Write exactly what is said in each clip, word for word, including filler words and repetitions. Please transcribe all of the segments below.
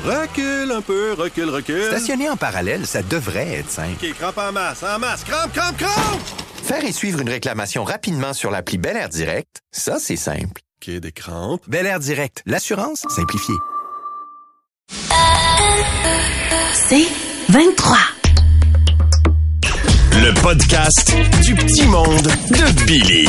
Recule un peu, recule, recule. Stationner en parallèle, ça devrait être simple. OK, crampe en masse, en masse, crampe, crampe, crampe! Faire et suivre une réclamation rapidement sur l'appli Bel Air Direct, ça, c'est simple. OK, des crampes. Bel Air Direct, l'assurance simplifiée. C'est vingt-trois. Le podcast du petit monde de Billy.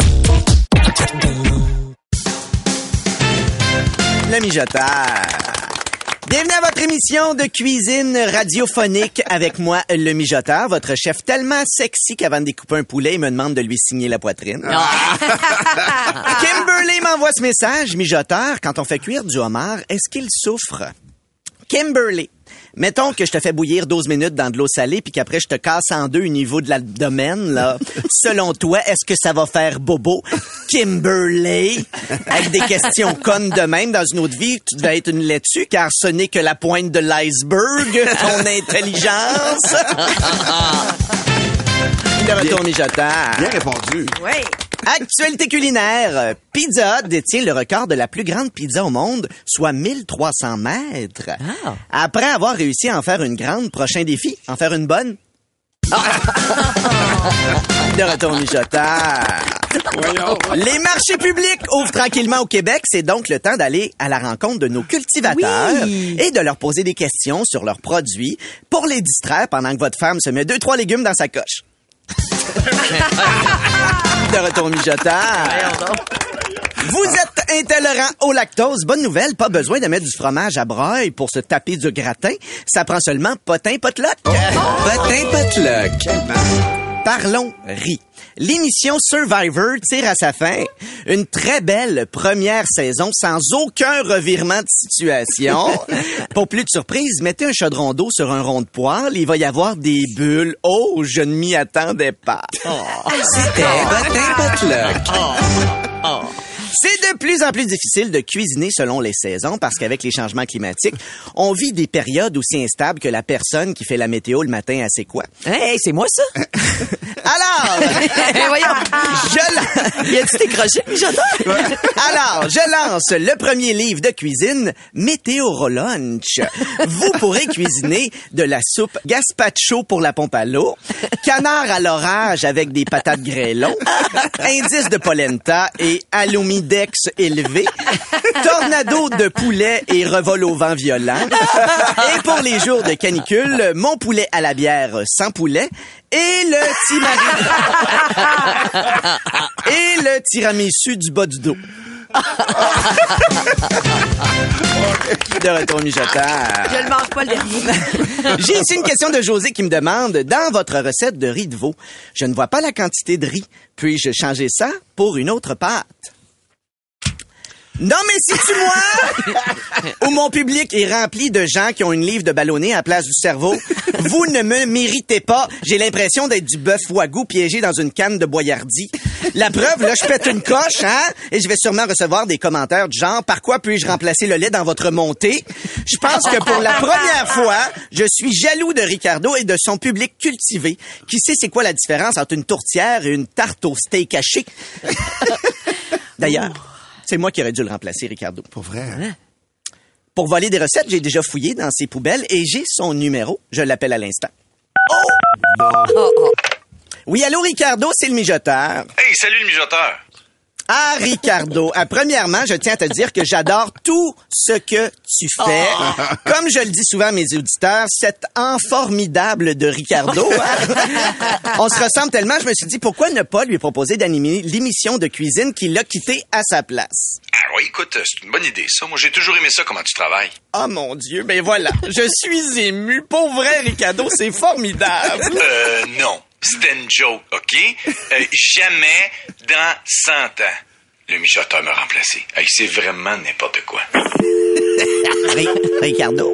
Le mijoteur. Bienvenue à votre émission de cuisine radiophonique avec moi, le mijoteur, votre chef tellement sexy qu'avant de découper un poulet, il me demande de lui signer la poitrine. Kimberly m'envoie ce message. Mijoteur, quand on fait cuire du homard, est-ce qu'il souffre? Kimberly, mettons que je te fais bouillir douze minutes dans de l'eau salée puis qu'après je te casse en deux au niveau de l'abdomen, là. Selon toi, est-ce que ça va faire bobo? Kimberly, avec des questions connes de même, dans une autre vie, tu devais être une laitue car ce n'est que la pointe de l'iceberg, ton intelligence. De retour mijoteur. Bien répondu. Oui. Actualité culinaire. Pizza Hut détient le record de la plus grande pizza au monde, soit mille trois cents mètres. Ah. Après avoir réussi à en faire une grande, prochain défi, en faire une bonne. De retour mijoteur. Les marchés publics ouvrent tranquillement au Québec. C'est donc le temps d'aller à la rencontre de nos cultivateurs Oui. et de leur poser des questions sur leurs produits pour les distraire pendant que votre femme se met deux, trois légumes dans sa coche. De retour mijoteur. Vous êtes intolérant au lactose. Bonne nouvelle, pas besoin de mettre du fromage à broye pour se taper du gratin. Ça prend seulement potin potluck. Potin potluck. Parlons riz. L'émission Survivor tire à sa fin. Une très belle première saison sans aucun revirement de situation. Pour plus de surprise, mettez un chaudron d'eau sur un rond de poêle. Il va y avoir des bulles. Oh, je ne m'y attendais pas. C'était Potin potluck. C'est de plus en plus difficile de cuisiner selon les saisons parce qu'avec les changements climatiques, on vit des périodes aussi instables que la personne qui fait la météo le matin, elle sait quoi? Hey, c'est moi ça? Alors, voyons. je la- Y a-tu décroché, mijoteur? Alors, je lance le premier livre de cuisine, Météorolunch. Vous pourrez cuisiner de la soupe gazpacho pour la pompe à l'eau, canard à l'orage avec des patates grêlons, indice de polenta et alumidex élevé, tornado de poulet et revol au vent violent. Et pour les jours de canicule, mon poulet à la bière sans poulet et le timari... et le tiramisu du bas du dos. De retour mijoteur. Je le mange pas le dernier. J'ai ici une question de José qui me demande, dans votre recette de riz de veau, je ne vois pas la quantité de riz. Puis-je changer ça pour une autre pâte? Non, mais si tu moi où mon public est rempli de gens qui ont une livre de ballonné à la place du cerveau, vous ne me méritez pas. J'ai l'impression d'être du bœuf wagyu piégé dans une canne de boyardie. La preuve, là, je pète une coche, hein, et je vais sûrement recevoir des commentaires du genre « Par quoi puis-je remplacer le lait dans votre montée? » Je pense que pour la première fois, je suis jaloux de Ricardo et de son public cultivé, qui sait c'est quoi la différence entre une tourtière et une tarte au steak haché. D'ailleurs, c'est moi qui aurais dû le remplacer, Ricardo. Pour vrai. Hein? Pour voler des recettes, j'ai déjà fouillé dans ses poubelles et j'ai son numéro. Je l'appelle à l'instant. Oh! Oh, oh. Oui, allô, Ricardo, c'est le mijoteur. Hey, salut le mijoteur! Ah, Ricardo, euh, premièrement, je tiens à te dire que j'adore tout ce que tu fais. Oh. Comme je le dis souvent à mes auditeurs, cet enfant formidable de Ricardo. Hein? On se ressemble tellement, je me suis dit, pourquoi ne pas lui proposer d'animer l'émission de cuisine qu'il a quittée à sa place? Ah oui, écoute, c'est une bonne idée, ça. Moi, j'ai toujours aimé ça, comment tu travailles. Oh mon Dieu, ben voilà, je suis ému. Pour vrai, Ricardo, c'est formidable. Euh, non. C'était une joke, OK? Euh, jamais dans cent ans, le mijoteur m'a remplacé. Hey, c'est vraiment n'importe quoi. Ri- Ricardo?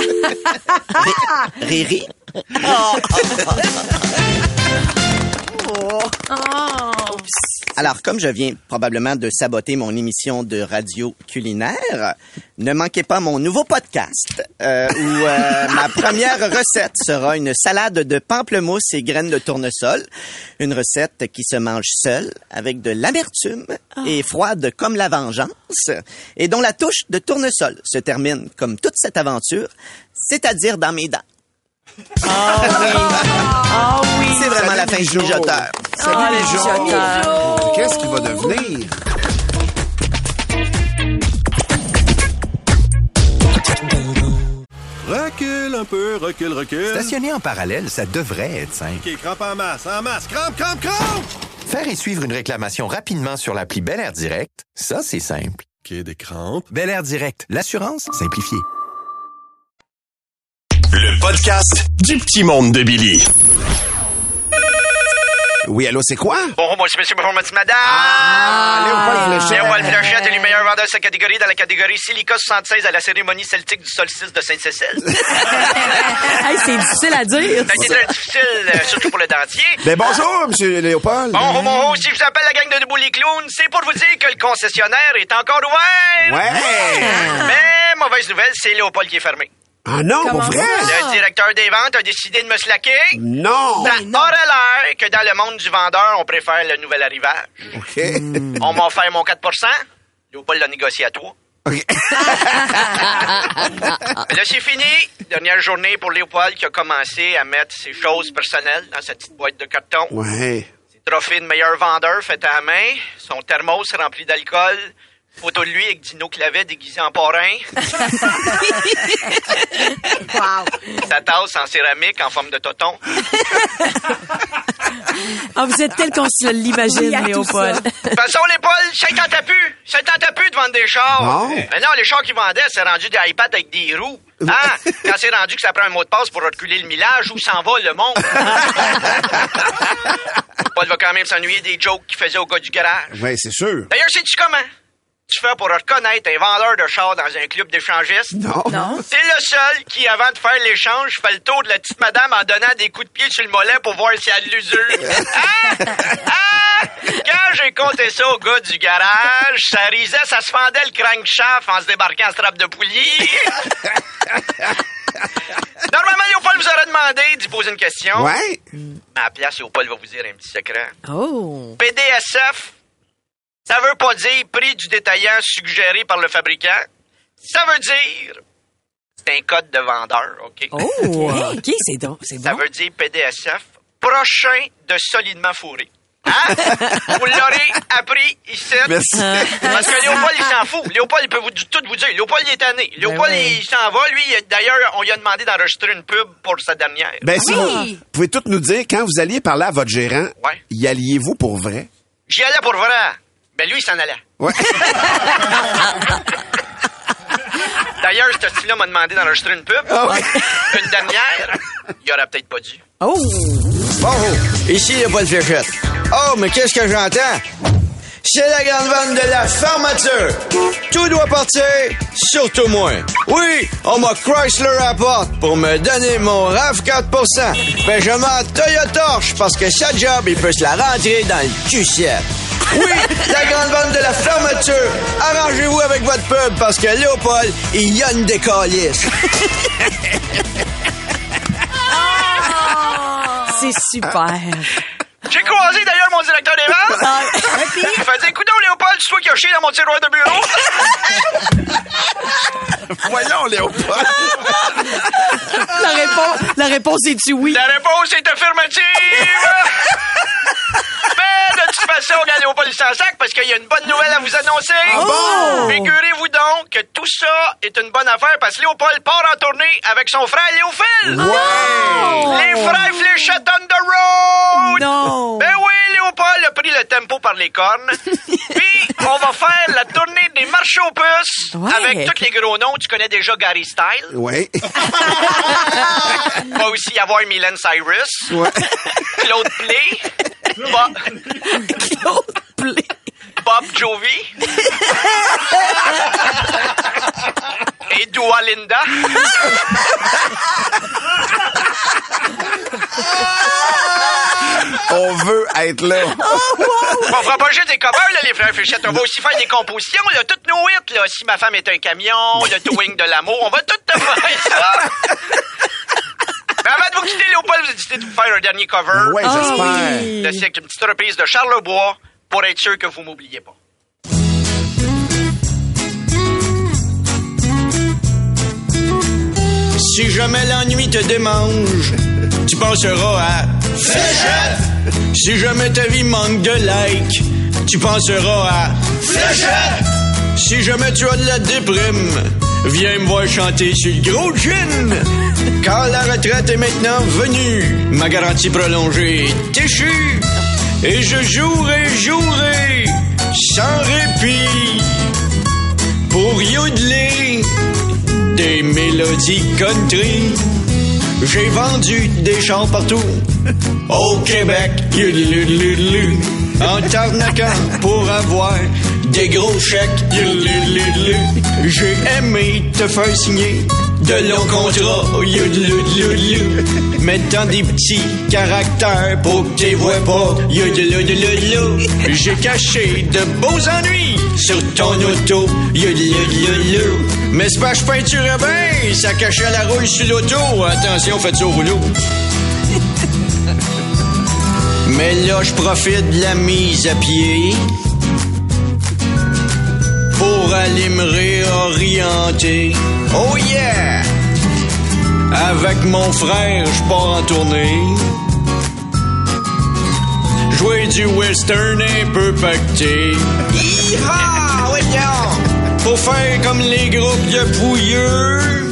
Ri- Riri? Oh. Alors, comme je viens probablement de saboter mon émission de radio culinaire, ne manquez pas mon nouveau podcast euh, où euh, ma première recette sera une salade de pamplemousse et graines de tournesol. Une recette qui se mange seule, avec de l'amertume oh. et froide comme la vengeance, et dont la touche de tournesol se termine, comme toute cette aventure, c'est-à-dire dans mes dents. Ah oh, oui. Ah oh, oui. C'est vraiment la fin du mijoteur. Salut oh, les gens. Qu'est-ce qu'il va devenir? Recule un peu, recule, recule. Stationner en parallèle, ça devrait être simple. OK, crampe en masse, en masse. Crampe, crampe, crampe! Faire et suivre une réclamation rapidement sur l'appli Bel Air Direct, ça, c'est simple. OK, des crampes. Bel Air Direct, l'assurance simplifiée. Le podcast du petit monde de Billy. Oui, allô, c'est quoi? Bonjour, moi, c'est monsieur, bonjour, madame. Ah, Léopold Fléchette. Léopold Fléchette est le meilleur vendeur de sa catégorie dans la catégorie Silica soixante-seize à la cérémonie celtique du solstice de Sainte-Cécile. Hey, c'est difficile à dire. Ça a été très difficile, euh, surtout pour le dentier. Ben bonjour, monsieur Léopold. Bonjour, bonjour, si je vous appelle la gang de Debout les clowns, c'est pour vous dire que le concessionnaire est encore ouvert. Ouais. Mais, mauvaise nouvelle, c'est Léopold qui est fermé. Ah non, pour vrai? Le directeur des ventes a décidé de me slacker. Non. Ça aurait l'air que dans le monde du vendeur, on préfère le nouvel arrivage. OK. Mm. On m'a offert mon quatre pour cent. Léopold l'a négocié à trois. OK. Mais là, c'est fini. Dernière journée pour Léopold qui a commencé à mettre ses choses personnelles dans sa petite boîte de carton. Ouais. Ses trophées de meilleur vendeur fait à la main. Son thermos rempli d'alcool. Photo de lui avec Dino Clavet déguisé en parrain. Wow. Sa tasse en céramique en forme de toton. Ah, vous êtes tel qu'on se l'imagine, oui, Léopold. De toute façon, Léopold, ça t'entend plus. Ça t'entend plus de vendre des chars. Non. Mais non, les chars qu'ils vendaient, c'est rendu des iPads avec des roues. Hein? Quand c'est rendu que ça prend un mot de passe pour reculer le millage, où s'en va le monde? Léopold va quand même s'ennuyer des jokes qu'il faisait au gars du garage. Ouais, c'est sûr. D'ailleurs, sais-tu comment tu fais pour reconnaître un vendeur de chars dans un club d'échangistes? Non. Non. C'est le seul qui, avant de faire l'échange, fait le tour de la petite madame en donnant des coups de pied sur le mollet pour voir si elle a de l'usure. Ah! Ah! Quand j'ai compté ça au gars du garage, ça risait, ça se fendait le crankshaft en se débarquant en strap de poulie. Normalement, Léopold vous aurait demandé d'y poser une question. Ouais. Mais à la place, Léopold va vous dire un petit secret. Oh. P D S F, ça veut pas dire prix du détaillant suggéré par le fabricant. Ça veut dire... C'est un code de vendeur, OK? Oh, OK, c'est donc, c'est bon. Ça veut dire P D S F, prochain de solidement fourré. Hein? Vous l'aurez appris ici. Merci. Parce que Léopold, il s'en fout. Léopold, il peut vous, tout vous dire. Léopold, il est tanné. Léopold, Ben oui. il s'en va. Lui, d'ailleurs, on lui a demandé d'enregistrer une pub pour sa dernière. Ben, si Oui. vous pouvez tout nous dire, quand vous alliez parler à votre gérant, Ouais. y alliez-vous pour vrai? J'y allais pour vrai. Ben, lui, il s'en allait. Ouais. D'ailleurs, ce style-là m'a demandé d'enregistrer une pub. Ah oui. Une dernière. Il aurait peut-être pas dû. Oh. Bonjour, ici Léopold Fléchette. Oh, mais qu'est-ce que j'entends? C'est la grande vente de la fermeture. Tout doit partir, surtout moi. Oui, on m'a Chrysler à la porte pour me donner mon R A V quatre pour cent. Ben, je m'en Toyotorche parce que sa job, il peut se la rentrer dans le cul-ciel. Oui, la grande vente de la fermeture. Arrangez-vous avec votre pub parce que Léopold, il y a une décalisse. C'est super. J'ai croisé d'ailleurs mon directeur des ventes. Ah, Il faisait, écoute donc, Léopold, c'est toi qui as chié dans mon tiroir de bureau. Voyons, Léopold. la réponse, la réponse est-tu oui? La réponse est affirmative. Mais de toute façon, regarde Léopold, il s'en sac parce qu'il y a une bonne nouvelle à vous annoncer. Ah bon? Figurez-vous donc que tout ça est une bonne affaire parce que Léopold part en tournée avec son frère Léophile. Oh! Les frères Fléchette on the road. Non. Ben oui, Léopold a pris le tempo par les cornes. Puis, on va faire la tournée des marchés aux puces Ouais. avec tous les gros noms. Tu connais déjà Gary Style. Ouais. Il va aussi y avoir Mylène Cyrus, Ouais. Claude Play, Bob, Claude Play. Bob Jovi et Dua Linda. On veut être là. On fera pas juste des covers, là, les frères Fléchettes. On va aussi faire des compositions, là. Toutes nos hits, là. Si ma femme est un camion, le towing de l'amour, on va tout te faire ça. Mais avant de vous quitter, Léopold, vous avez décidé de vous faire un dernier cover. Ouais, j'espère. De siècle, une petite reprise de Charles Lebois pour être sûr que vous m'oubliez pas. Si jamais l'ennui te démange, tu penseras à Fléchette. Si jamais ta vie manque de like, tu penseras à Fléchette. Si jamais tu as de la déprime, viens me voir chanter sur le gros gin. Car la retraite est maintenant venue, ma garantie prolongée est échue. Et je jouerai, jouerai, sans répit, pour yodeler des mélodies country. J'ai vendu des chants partout au Québec, yodeludelu, en t'arnaquant pour avoir des gros chèques, yodeludelu. J'ai aimé te faire signer de longs contrats, yodeludelu, mettant des petits caractères pour que t'es vois pas, yodeludelu. J'ai caché de beaux ennuis sur ton auto, yodeludelu. Mais c'est pas que je peinturais bien, ça cachait la rouille sur l'auto. Attention, faites ça au rouleau. Mais là, je profite de la mise à pied pour aller me réorienter. Oh yeah! Avec mon frère, je pars en tournée. Jouer du western un peu pacté. Hi-ha! Ouais, bien! Pour faire comme les groupes de pouilleux.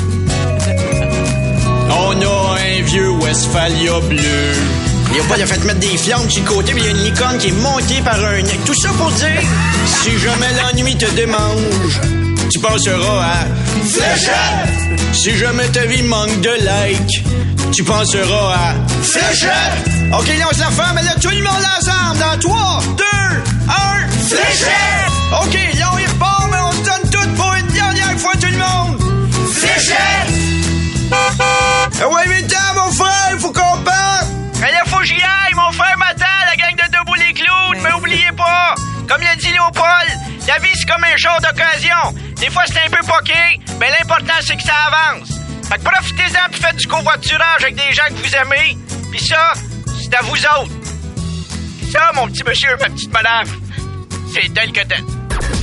On a un vieux Westphalia bleu. Il a pas de fait mettre des flammes sur le côté, mais il y a une licorne qui est montée par un nec. Tout ça pour dire, si jamais l'ennui te démange, tu penseras à Fléchette. Si jamais ta vie manque de like, tu penseras à Fléchette. OK, là, on se la fait, mais là, tout le monde ensemble, dans trois, deux, un, Fléchette. OK, là, on y repart, mais on se donne tout pour une dernière fois, tout le monde. Fléchette. Ah ouais, mais t'as, mon frère, faut qu'on parte. Mais là, faut que j'y aille, mon frère m'attend, la gang de Debout les Clowns, mais oubliez pas, comme il a dit Léopold, la vie c'est comme un char d'occasion. Des fois c'est un peu poqué, mais l'important c'est que ça avance. Fait que profitez-en puis faites du covoiturage avec des gens que vous aimez, pis ça, c'est à vous autres. Pis ça, mon petit monsieur, ma petite madame, c'est tel que tel.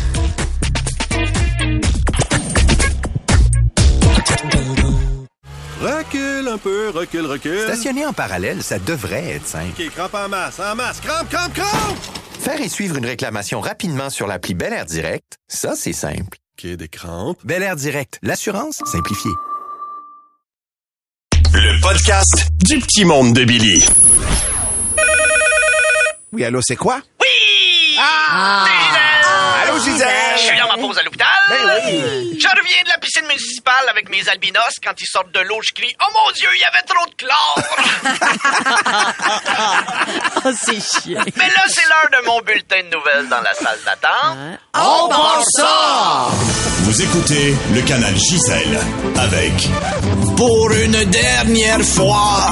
Recule un peu, recule, recule. Stationner en parallèle, ça devrait être simple. OK, crampe en masse, en masse. Crampe, crampe, crampe! Faire et suivre une réclamation rapidement sur l'appli Bel Air Direct, ça, c'est simple. OK, des crampes. Bel Air Direct, l'assurance simplifiée. Le podcast du petit monde de Billy. Oui, allô, c'est quoi? Oui! Ah! C'est Gisèle! Allô, Gisèle! Je suis dans ma pause à l'hôpital. Ben oui. Je reviens de la piscine municipale avec mes albinos. Quand ils sortent de l'eau, je crie « Oh mon Dieu, il y avait trop de chlore! » Oh, c'est chiant. Mais là, c'est l'heure de mon bulletin de nouvelles dans la salle d'attente. On part ça! Vous écoutez le canal Gisèle avec Pour une dernière fois,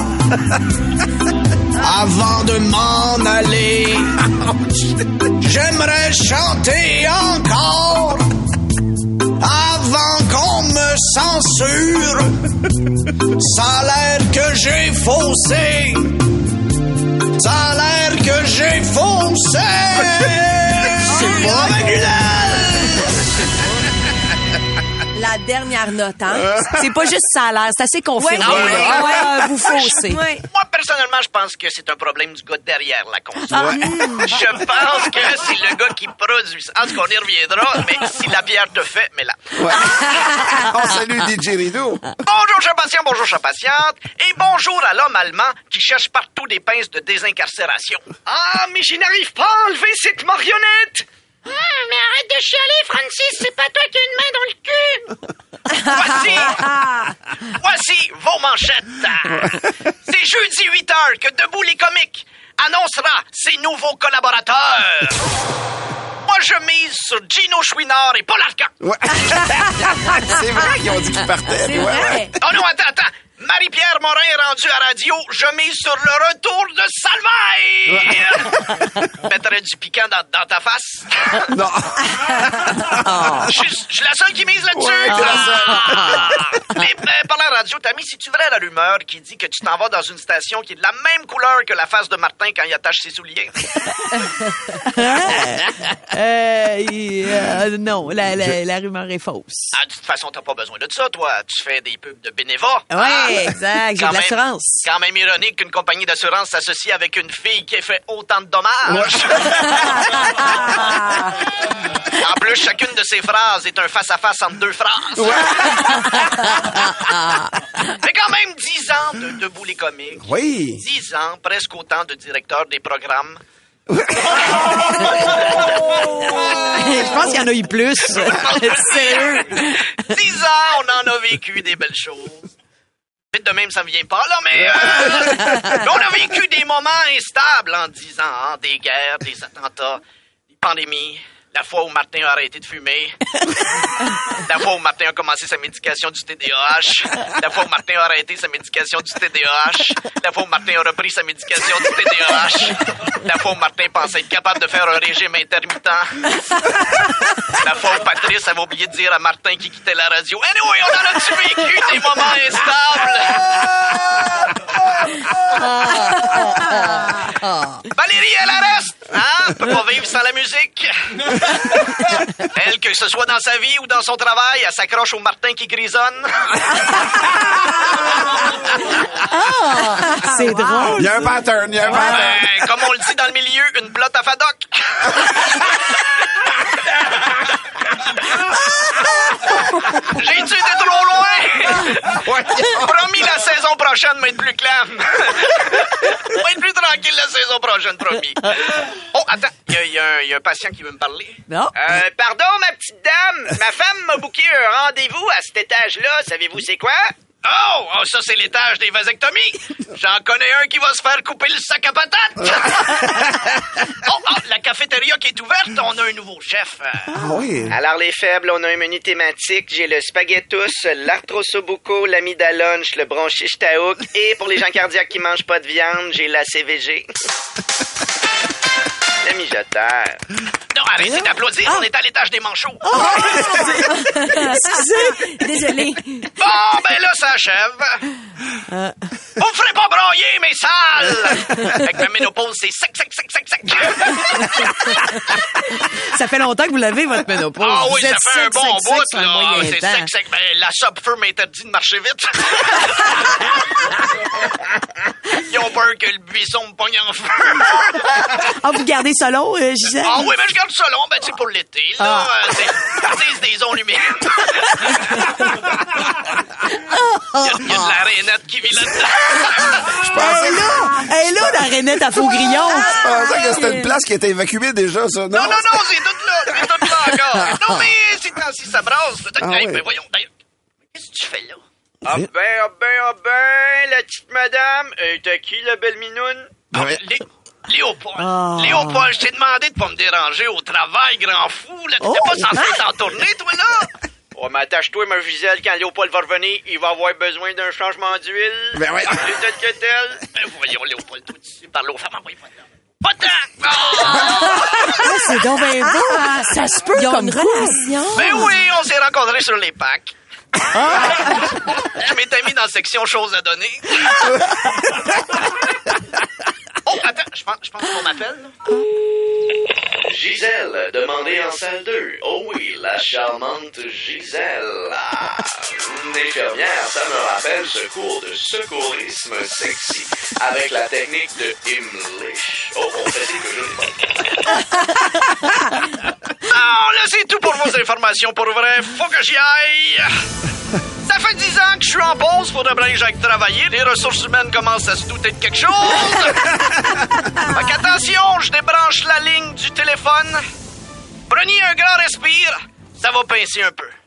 avant de m'en aller, j'aimerais chanter encore avant qu'on me censure. Ça a l'air que j'ai faussé. Ça a l'air que j'ai faussé. C'est pas La dernière note, hein? C'est pas juste ça a l'air, c'est assez confirmé. Ouais, ouais, là. ouais. Ah, vous faussez. Ouais. Moi, personnellement, je pense que c'est un problème du gars derrière la console. Je pense que c'est le gars qui produit ça. En tout cas, on y reviendra, mais si la bière te fait, mais là. Ouais. On salue D J Rideau. Bonjour, chers patients, bonjour, chers patientes. Et bonjour à l'homme allemand qui cherche partout des pinces de désincarcération. Ah, mais je n'arrive pas à enlever cette marionnette. Ah, mais arrête de chialer, Francis, c'est pas toi qui as une main dans le cul. Voici, voici vos manchettes. C'est jeudi huit heures que Debout les comiques annoncera ses nouveaux collaborateurs. Moi, je mise sur Gino Chouinard et Paul Arcand. Ouais. C'est vrai qu'ils ont dit qu'ils partaient. C'est Ouais, vrai. ouais. Oh non, attends, attends. Marie-Pierre Morin est rendue à radio. Je mise sur le retour de Salvaille. Mettrais du piquant dans, dans ta face? Non. Je suis je suis la seule qui mise là-dessus. Ouais, t'es la seule. Ah! Les, euh, parlant radio, Tammy, c'est-tu vrai la rumeur qui dit que tu t'en vas dans une station qui est de la même couleur que la face de Martin quand il attache ses souliers? euh, euh, non, la, la, la rumeur est fausse. Ah, de toute façon, t'as pas besoin de ça, toi. Tu fais des pubs de bénévolat. Ouais, Ah! exact, j'ai Quand de même- l'assurance. Quand même ironique qu'une compagnie d'assurance s'associe avec une fille qui a fait autant de dommages. En plus, chacune de ces phrases est un face-à-face entre deux phrases. Mais quand même dix ans de Debout les comiques. Oui. dix ans, presque autant de directeur des programmes. Je pense qu'il y en a eu plus. Sérieux. dix ans, on en a vécu des belles choses. Vite de même, ça me vient pas, là, mais... euh, on a vécu des moments instables en dix ans, hein, des guerres, des attentats, des pandémies, la fois où Martin a arrêté de fumer, la fois où Martin a commencé sa médication du T D A H, la fois où Martin a arrêté sa médication du T D A H, la fois où Martin a repris sa médication du T D A H, la fois où Martin pensait être capable de faire un régime intermittent, la fois où Patrice avait oublié de dire à Martin qu'il quittait la radio. Anyway, on en a-tu vécu des moments instables? Valérie, elle reste! Hein? Elle peut pas vivre sans la musique. Elle, que ce soit dans sa vie ou dans son travail, elle s'accroche au Martin qui grisonne. C'est drôle. Il y a un pattern, il y a un pattern. Ben, comme on le dit dans le milieu, une plotte à fadoc. J'ai-tu été trop loin? Promis, la saison prochaine va être plus calme. Va être plus tranquille la saison prochaine, promis. Oh, attends, il y, y, y a un patient qui veut me parler. Non. Euh, pardon, ma petite dame. Ma femme m'a booké un rendez-vous à cet étage-là. Savez-vous c'est quoi? Oh, oh, ça, c'est l'étage des vasectomies. J'en connais un qui va se faire couper le sac à patates. oh, oh, la cafétéria qui est ouverte, on a un nouveau chef. Ah oui. Alors, les faibles, on a un menu thématique. J'ai le spaghettus, l'arthrossobuco, l'amidalunch, le bronchiche taouk. Et pour les gens cardiaques qui mangent pas de viande, j'ai la C V G. Le mijoteur. Non, arrêtez d'applaudir, on est à l'étage des manchots. Excusez. Désolé. Bon, ben là, ça achève. Euh. Vous me ferez pas broyer, mes salles! Avec ma ménopause, c'est sec, sec, sec, sec, sec. Ça fait longtemps que vous l'avez, votre ménopause. Ah oui, Vous ça êtes fait un sec, bon sec, bout, sec sur un là. moyen C'est temps. sec, sec. Ben, la sub-feu m'interdit de marcher vite. Ils ont peur que le buisson me pogne en feu. Ah, vous gardez ça long, euh, Gisèle? Ah oui, mais je garde ça long, ben, c'est pour l'été, là. Ah. Euh, C'est c'est des zones humides. Il y, a, il y a de la rainette qui vit là-dedans. Elle est là! Elle est là, la rainette à Faux-Grillon! Je pensais que c'était une place qui était évacuée déjà, ça. Non, Non, non, non, c'est tout là. C'est tout là encore. Non, mais c'est temps-ci, ça brasse. Peut-être. Ah Hey, oui. ben voyons, d'ailleurs. Qu'est-ce que tu fais là? Ah ben, ah ben, ah ben, la petite madame. Euh, t'as qui, la belle minoune? Ah, Ouais. Lé- Léopold. Oh. Léopold, je t'ai demandé de pas me déranger au travail, grand fou. Là, t'étais Oh. pas censé t'en tourner, toi, là? Oh, mais attache-toi, ma Gisèle, quand Léopold va revenir, il va avoir besoin d'un changement d'huile. Ben ouais. Plus tel que tel. Ben voyons, Léopold, tout de suite, parle aux femmes, envoyez pas de Pas-t'en! Oh! Ah, c'est donc bien beau! Ça se peut Ils ont comme une quoi. relation. Ben oui, on s'est rencontrés sur les packs. Je m'étais mis dans la section choses à donner. Oh, attends, je pense, je pense qu'on m'appelle. là. Gisèle, demandez en salle deux. Oh oui, la charmante Gisèle. Ah, une infirmière, ça me rappelle ce cours de secourisme sexy avec la technique de Himmlish. Oh, on fait signe que je n'ai pas. Non, là, c'est tout pour vos informations pour vrai. Faut que j'y aille. Ça fait dix ans que je suis en pause pour de bien Jacques travailler. Les ressources humaines commencent à se douter de quelque chose. Fait qu'attention, je débranche la ligne du téléphone. Prenez un grand respire. Ça va pincer un peu.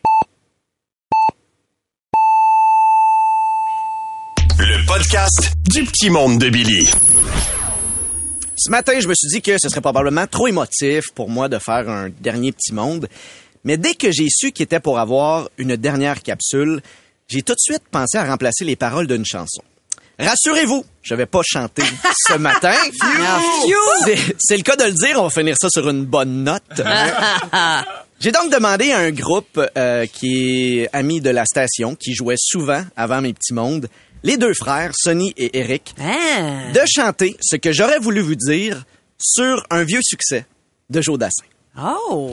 Le podcast du petit monde de Billy. Ce matin, je me suis dit que ce serait probablement trop émotif pour moi de faire un dernier petit monde. Mais dès que j'ai su qu'il était pour avoir une dernière capsule, j'ai tout de suite pensé à remplacer les paroles d'une chanson. Rassurez-vous, je vais pas chanter ce matin. C'est, c'est le cas de le dire, on va finir ça sur une bonne note. J'ai donc demandé à un groupe euh, qui est ami de la station, qui jouait souvent avant Mes Petits Mondes, les deux frères, Sonny et Eric, Ah. de chanter ce que j'aurais voulu vous dire sur un vieux succès de Joe Dassin. Oh!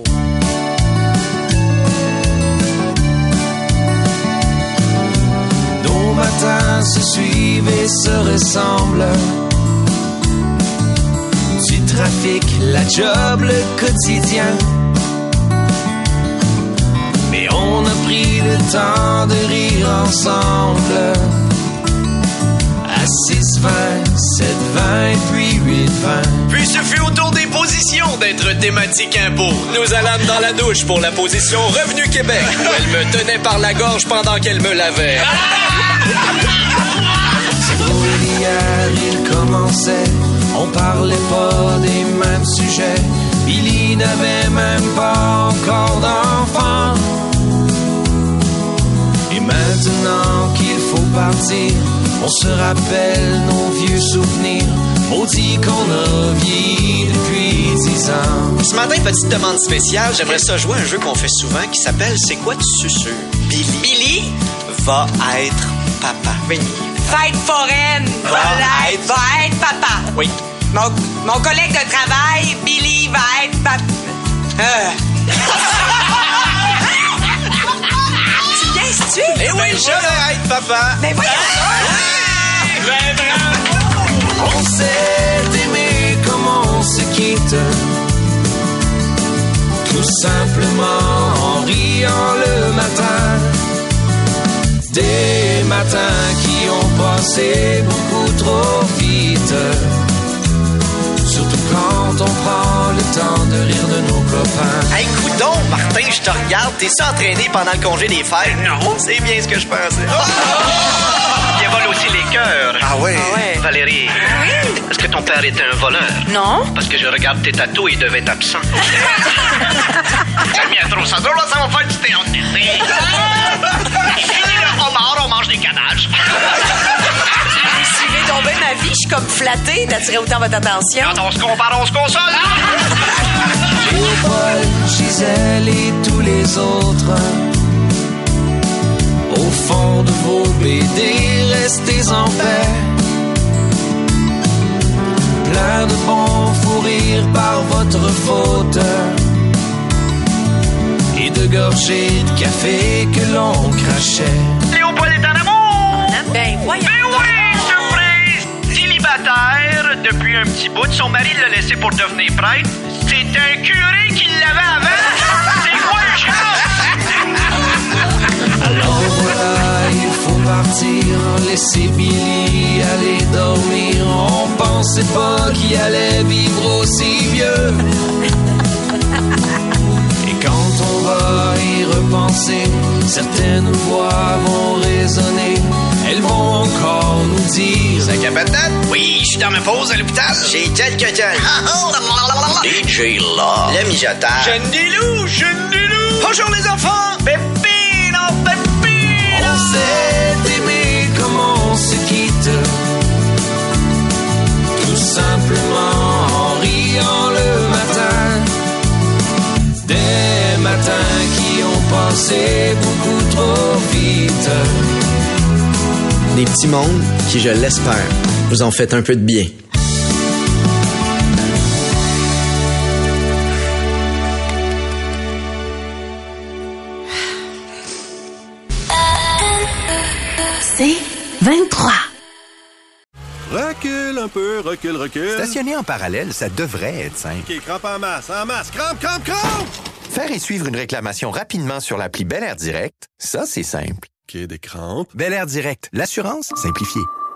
Nos matins se suivent et se ressemblent. Du trafic, la job, le quotidien. Mais on a pris le temps de rire ensemble. À six vingt, sept vingt et puis huit vingt. Puis ce fut au tour des positions d'être thématique impôt. Nous allâmes dans la douche pour la position Revenu Québec, où elle me tenait par la gorge pendant qu'elle me lavait. Hier, il commençait, on parlait pas des mêmes sujets. Billy n'avait même pas encore d'enfant. Et maintenant qu'il faut partir, on se rappelle nos vieux souvenirs. Maudit qu'on a vieilli depuis dix ans. Ce matin, petite demande spéciale, j'aimerais ça jouer à un jeu qu'on fait souvent qui s'appelle C'est quoi tu susurres? Billy. Billy va être papa. Oui. Fête foraine va, Va être, va être papa. Oui. Mon, mon collègue de travail, Billy, va être papa. Euh. Tu viens-tu? Eh oui, je vais être papa. Mais voyons On s'est aimé comme on se quitte, tout simplement en riant le matin. Des matins qui ont passé beaucoup trop vite, surtout quand on prend le temps de rire de nos copains. Hey, coudonc, Martin, je te regarde. T'es-tu entraîné pendant le congé des fêtes? Non. C'est bien ce que je pensais. Il vole aussi les cœurs. Ah oui? Valérie, est-ce que ton père était un voleur? Non. Parce que je regarde tes tatous, il devait être absent. J'aime bien trop ça. Là, ça va faire du théâtre. Fini le homard, on mange des canages. Vous suivez donc bien ma vie, je suis comme flattée d'attirer autant votre attention. Quand on se compare, on se console. Léopold, Gisèle et tous les autres, au fond de vos B D, restez en paix. Plein de bons fous rires par votre faute, et de gorgées de café que l'on crachait. Léopold est en amour. Ben, voyons. Ben oui, surprise. Célibataire depuis un petit bout. Son mari l'a laissé pour devenir prêtre. C'est un curé qui l'avait avant. C'est quoi le chat? Alors voilà, il faut partir, laisser Billy aller dormir. On pensait pas qu'il allait vivre aussi vieux. Et quand on va y repenser, certaines voix vont résonner. Elles vont encore nous dire: C'est un capitaine? Oui, je suis dans ma pause à l'hôpital. J'ai quelques gueules. D J là. Le mijotage. Jeune Dilou, jeune Dilou. Bonjour les enfants. Pépino, pépino. On s'est aimé comme on se quitte, tout simplement en riant le matin. Des matins qui ont passé beaucoup trop vite. Des petits mondes qui, je l'espère, vous ont fait un peu de bien. C'est vingt-trois. Recule un peu, recule, recule. Stationner en parallèle, ça devrait être simple. OK, crampe en masse, en masse. Crampe, crampe, crampe! Faire et suivre une réclamation rapidement sur l'appli Bel Air Direct, ça, c'est simple. OK, des crampes. Bel Air Direct, l'assurance simplifiée.